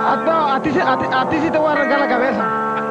No, a ti sí te voy a arrancar la cabeza.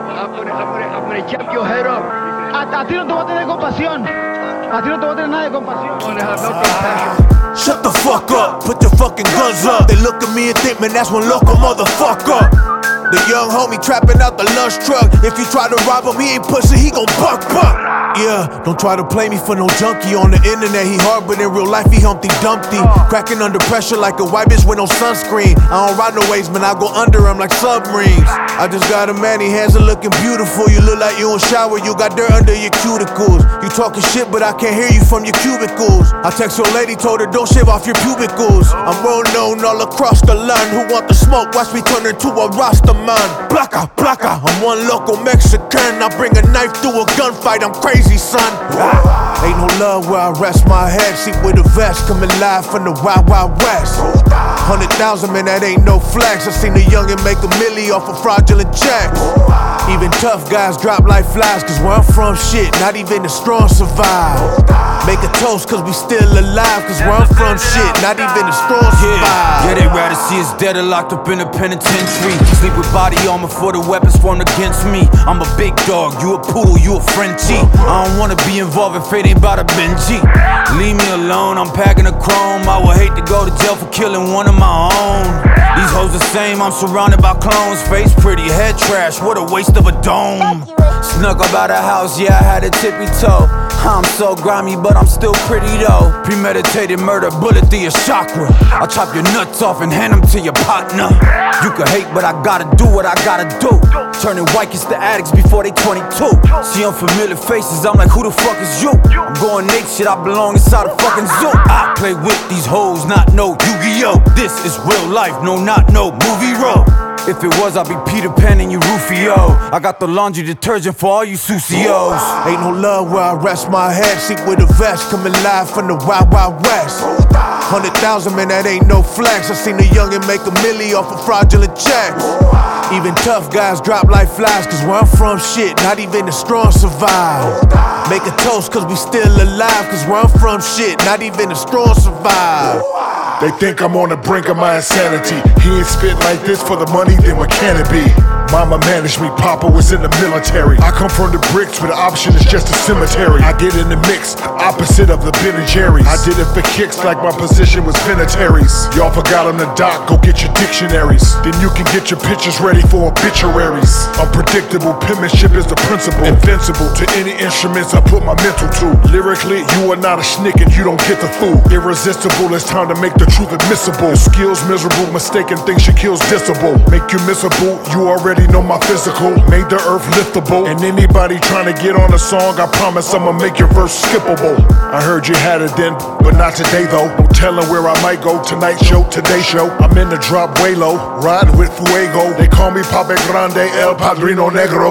I'm gonna chop your head off. A ti no te voy a tener compasión. A ti no te voy a tener nada de compasión. I'm gonna have no compassion. Shut the fuck up, put your fucking guns up. They look at me and think, man, that's one local motherfucker. The young homie trapping out the lunch truck. If you try to rob him, he ain't pussy, he gon' buck. Yeah, don't try to play me for no junkie. On the internet, he hard, but in real life, he Humpty Dumpty. Cracking under pressure like a white bitch with no sunscreen. I don't ride no waves, man, I go under him like submarines. I just got a man, he hands are looking beautiful. You look like you don't shower, you got dirt under your cuticles. You talking shit, but I can't hear you from your cubicles. I text your lady, told her don't shave off your pubicles. I'm well known all across the land. Who want the smoke? Watch me turn into a Rasta man. Blacka, blacka, I'm one local Mexican. I bring a knife to a gunfight, I'm crazy, son. Ain't no love where I rest my head. Seat with a vest, coming live from the Wild Wild West. 100,000, man, that ain't no flex. I seen a youngin' make a milli off of fraudulent checks. Even tough guys drop like flies, cause where I'm from, shit, not even the strong survive. Make a toast, cause we still alive, cause where I'm from, shit, not even the strong survive. Yeah, they rather see us dead or locked up in a penitentiary. Sleep with body armor for the weapons formed against me. I'm a big dog, you a poodle, you a Frenchie. I don't wanna be involved if it ain't about a Benji. Leave me alone, I'm packing a chrome. I would hate to go to jail for killing one of my own. These hoes the same, I'm surrounded by clones. Face pretty, head trash, what a waste of a dome. Snuck up out the house, yeah, I had a tippy toe. I'm so grimy, but I'm still pretty though. Premeditated murder, bullet through your chakra. I'll chop your nuts off and hand them to your partner. You can hate, but I gotta do what I gotta do. Turning white kids to addicts before they 22. See unfamiliar faces, I'm like, who the fuck is you? I'm going Nate shit, I belong inside a fucking zoo. I play with these hoes, not no Yu-Gi-Oh! This is real life, no, not no movie role. If it was, I'd be Peter Pan and you Rufio. I got the laundry detergent for all you Susios. Ain't no love where I rest my head. Seat with a vest, coming live from the Wild Wild West. 100,000, man, that ain't no flex. I seen a youngin' make a milli off of fraudulent checks. Even tough guys drop like flies, cause where I'm from, shit, not even the strong survive. Make a toast, cause we still alive, cause where I'm from, shit, not even the strong survive. They think I'm on the brink of my insanity. He ain't spit like this for the money, then what can it be? Mama managed me, Papa was in the military. I come from the bricks where the option is just a cemetery. I get in the mix, opposite of the Ben and Jerry's. I did it for kicks like my position was penitentiaries. Y'all forgot on the dock, go get your dictionaries. Then you can get your pictures ready for obituaries. Unpredictable penmanship is the principle. Invincible to any instruments I put my mental to. Lyrically, you are not a schnick and you don't get the fool. Irresistible, it's time to make the truth admissible. Your skills miserable, mistaken things she kills dissable. Make you missable, you already know my physical. Made the earth liftable. And anybody trying to get on a song, I promise I'ma make your verse skippable. I heard you had it then, but not today though. No telling where I might go. Tonight show, today show. I'm in the drop way low, riding with Fuego. They call me Pape Grande, El Padrino Negro.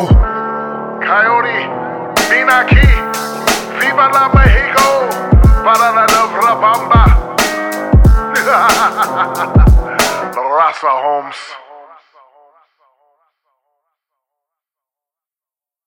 Coyote, ven aquí, viva la Mexico, para la Bamba. Raza Holmes.